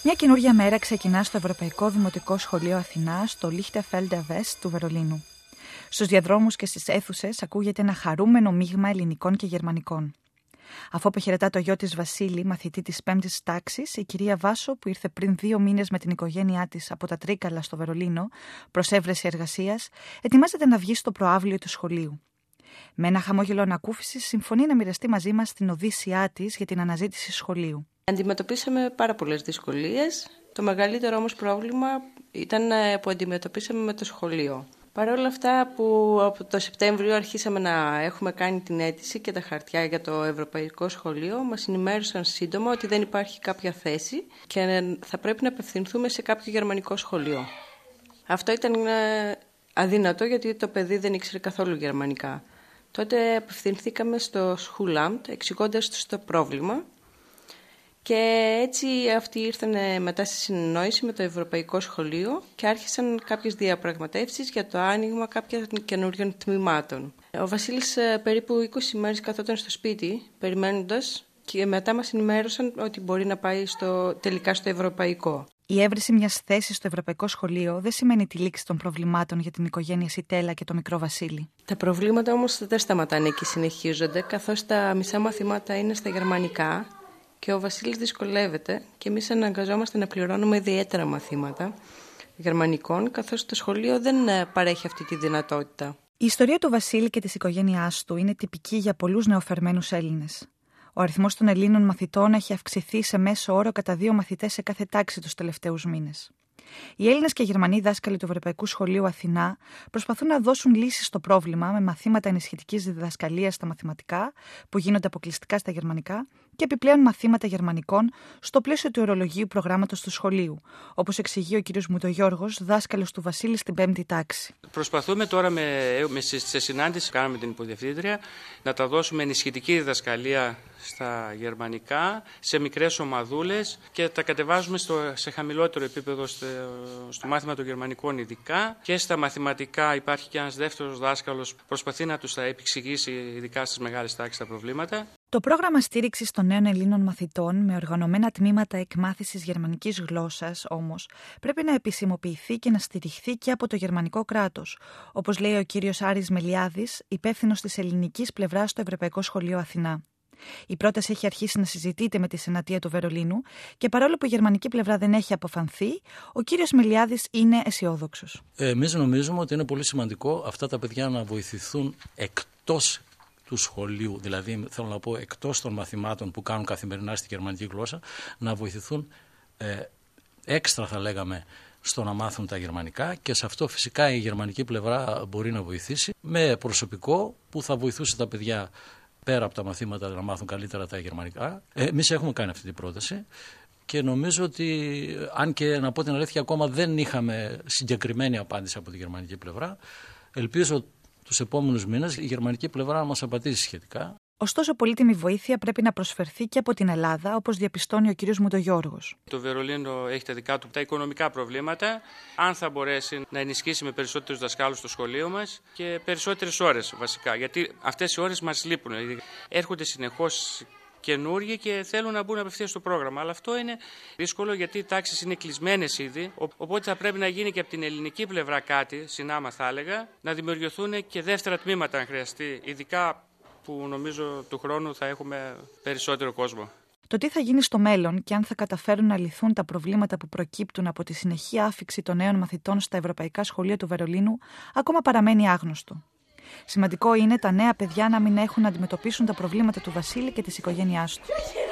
Μια καινούργια μέρα ξεκινά στο Ευρωπαϊκό Δημοτικό Σχολείο Αθηνά, στο Lichterfelde West του Βερολίνου. Στους διαδρόμους και στις αίθουσες ακούγεται ένα χαρούμενο μείγμα ελληνικών και γερμανικών. Αφού αποχαιρετά το γιο της Βασίλη, μαθητή της 5ης τάξης, η κυρία Βάσο, που ήρθε πριν 2 μήνες με την οικογένειά της από τα Τρίκαλα στο Βερολίνο προς έβρεση εργασίας, ετοιμάζεται να βγει στο προαύλιο του σχολείου. Με ένα χαμόγελο ανακούφισης, συμφωνεί να μοιραστεί μαζί μας την οδύσσιά της για την αναζήτηση σχολείου. Αντιμετωπίσαμε πάρα πολλές δυσκολίες. Το μεγαλύτερο όμως πρόβλημα ήταν που αντιμετωπίσαμε με το σχολείο. Παρ' όλα αυτά που από το Σεπτέμβριο αρχίσαμε να έχουμε κάνει την αίτηση και τα χαρτιά για το Ευρωπαϊκό Σχολείο, μας ενημέρωσαν σύντομα ότι δεν υπάρχει κάποια θέση και θα πρέπει να απευθυνθούμε σε κάποιο γερμανικό σχολείο. Αυτό ήταν αδύνατο γιατί το παιδί δεν ήξερε καθόλου γερμανικά. Τότε απευθυνθήκαμε στο Schulamt εξηγώντας τους το πρόβλημα. Και έτσι αυτοί ήρθαν μετά στη συνεννόηση με το Ευρωπαϊκό Σχολείο και άρχισαν κάποιες διαπραγματεύσεις για το άνοιγμα κάποιων καινούριων τμήματων. Ο Βασίλης περίπου 20 μέρες καθόταν στο σπίτι περιμένοντας και μετά μας ενημέρωσαν ότι μπορεί να πάει τελικά στο Ευρωπαϊκό. Η έβριση μιας θέσης στο Ευρωπαϊκό Σχολείο δεν σημαίνει τη λήξη των προβλημάτων για την οικογένεια Σιτέλα και το μικρό Βασίλη. Τα προβλήματα όμως δεν σταματάνε και συνεχίζονται, καθώς τα μισά μαθήματα είναι στα γερμανικά. Και ο Βασίλης δυσκολεύεται και εμείς αναγκαζόμαστε να πληρώνουμε ιδιαίτερα μαθήματα γερμανικών, καθώς το σχολείο δεν παρέχει αυτή τη δυνατότητα. Η ιστορία του Βασίλη και της οικογένειάς του είναι τυπική για πολλούς νεοφερμένους Έλληνες. Ο αριθμός των Ελλήνων μαθητών έχει αυξηθεί σε μέσο όρο κατά 2 μαθητές σε κάθε τάξη τους τελευταίους μήνες. Οι Έλληνες και Γερμανοί δάσκαλοι του Ευρωπαϊκού Σχολείου Αθηνά προσπαθούν να δώσουν λύσεις στο πρόβλημα με μαθήματα ενισχυτικής διδασκαλίας στα μαθηματικά, που γίνονται αποκλειστικά στα γερμανικά, και επιπλέον μαθήματα γερμανικών στο πλαίσιο του ορολογίου προγράμματος του σχολείου, όπως εξηγεί ο κ. Μουτογιώργος, δάσκαλος του Βασίλη στην 5η τάξη. Προσπαθούμε τώρα σε συνάντηση που κάναμε την υποδιευθύντρια να τα δώσουμε ενισχυτική διδασκαλία στα γερμανικά, σε μικρές ομαδούλες και τα κατεβάζουμε σε χαμηλότερο επίπεδο στο μάθημα των γερμανικών ειδικά, και στα μαθηματικά υπάρχει και ένας δεύτερος δάσκαλος που προσπαθεί να τους τα επεξηγήσει ειδικά στις μεγάλες τάξεις τα προβλήματα. Το πρόγραμμα στήριξης των νέων Ελλήνων μαθητών με οργανωμένα τμήματα εκμάθησης γερμανικής γλώσσας όμως πρέπει να επισημοποιηθεί και να στηριχθεί και από το γερμανικό κράτος, όπως λέει ο κύριος Άρης Μελιάδης, υπεύθυνος της ελληνικής πλευράς στο Ευρωπαϊκό Σχολείο Αθηνά. Η πρόταση έχει αρχίσει να συζητείται με τη Σενατεία του Βερολίνου και παρόλο που η γερμανική πλευρά δεν έχει αποφανθεί, ο κύριος Μελιάδης είναι αισιόδοξος. Εμείς νομίζουμε ότι είναι πολύ σημαντικό αυτά τα παιδιά να βοηθηθούν εκτός του σχολείου, δηλαδή θέλω να πω εκτός των μαθημάτων που κάνουν καθημερινά στη γερμανική γλώσσα, να βοηθηθούν έξτρα, θα λέγαμε, στο να μάθουν τα γερμανικά, και σε αυτό φυσικά η γερμανική πλευρά μπορεί να βοηθήσει με προσωπικό που θα βοηθούσε τα παιδιά πέρα από τα μαθήματα να μάθουν καλύτερα τα γερμανικά. Εμείς έχουμε κάνει αυτή την πρόταση και νομίζω ότι, αν και να πω την αλήθεια, ακόμα δεν είχαμε συγκεκριμένη απάντηση από τη γερμανική πλευρά, ελπίζω τους επόμενους μήνες η γερμανική πλευρά να μας απαντήσει σχετικά. Ωστόσο, πολύτιμη βοήθεια πρέπει να προσφερθεί και από την Ελλάδα, όπως διαπιστώνει ο κ. Μουτογιώργος. Το Βερολίνο έχει τα δικά του τα οικονομικά προβλήματα. Αν θα μπορέσει να ενισχύσει με περισσότερους δασκάλους στο σχολείο μας και περισσότερες ώρες βασικά, γιατί αυτές οι ώρες μας λείπουν. Έρχονται συνεχώς καινούργοι και θέλουν να μπουν απευθείας στο πρόγραμμα. Αλλά αυτό είναι δύσκολο γιατί οι τάξεις είναι κλεισμένες ήδη. Οπότε θα πρέπει να γίνει και από την ελληνική πλευρά κάτι, συνάμα θα έλεγα, να δημιουργηθούν και δεύτερα τμήματα αν χρειαστεί, ειδικά που νομίζω του χρόνου θα έχουμε περισσότερο κόσμο. Το τι θα γίνει στο μέλλον και αν θα καταφέρουν να λυθούν τα προβλήματα που προκύπτουν από τη συνεχή άφιξη των νέων μαθητών στα ευρωπαϊκά σχολεία του Βερολίνου ακόμα παραμένει άγνωστο. Σημαντικό είναι τα νέα παιδιά να μην έχουν να αντιμετωπίσουν τα προβλήματα του Βασίλη και της οικογένειάς του.